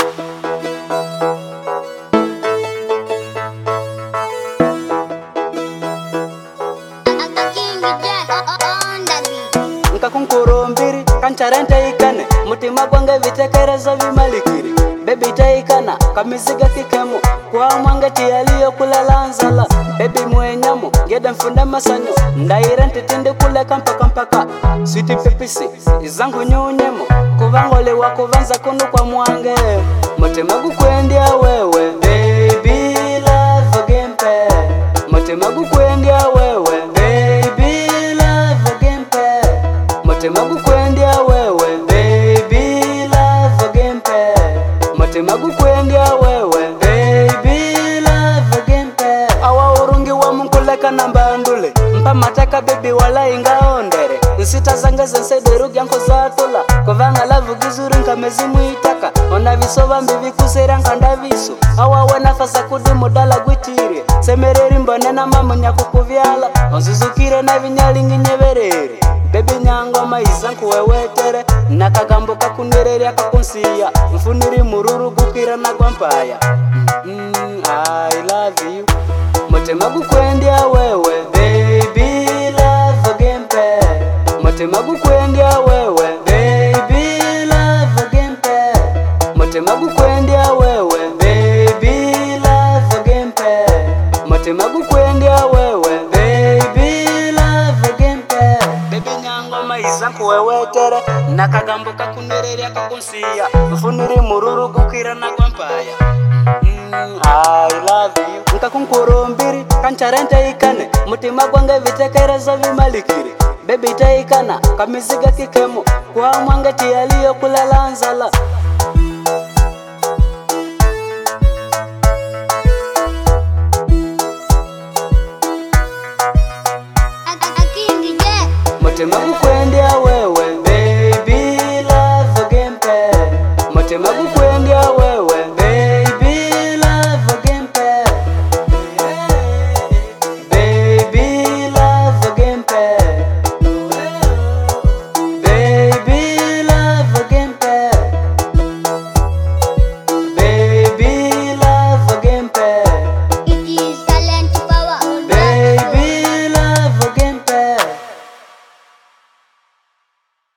Nkakunkorombiri kancharante ikane mutima gwange vitekerezo vimalikiri baby taikana kamisiga kikemo kwa mwange tiyaliyo kulala nzala baby mwenyamo ngede mfunda masanyo ndaire ntitinde kule kampaka sweet pepisi izangu nyunyemo kuvangole wakuvanza kunu kwa mwange mutima gukwendia wewe baby love again pe mutima gukwendia wewe baby love again pe mutima gukwendia wewe baby love again pe mutima gukwendia wewe baby love again pe awa urungi wa munkuleka nambandule mpa mataka baby wala ingaondere nsita zanga zensedero gyanko zatula kovanga lavu gizuri nkamezi muitaka ona visova mbivi kusera nkandaviso awa wana fasa kudumu dala gwitire semereri mbone na mamu nyakukuvyala onzuzukire na vinyalingi nyeverere baby nyangwa maiza nkuwewetere nakagambo kakunireri akakunsiya mfuniri mururu gukira na kwampaya I love you mutima gukwendia wewe baby love again pe mutima gukwendia wewe baby love again pe mutima gukwendia wewe baby love again pe mutima gukwendia wewe baby love again pe baby nyangwa maiza nkuwewetere nakagambo kakunireri akakunsiya mfuniri mururu gukira na kwampaya I love you nkakunkorombiri kancharante ikane mutima gwange vitekerezo vimalikiri baby taikana kamisiga kikemo kwa mwange tiyaliyo kulala nzala mutima gukwendia wewe baby love again pe mutima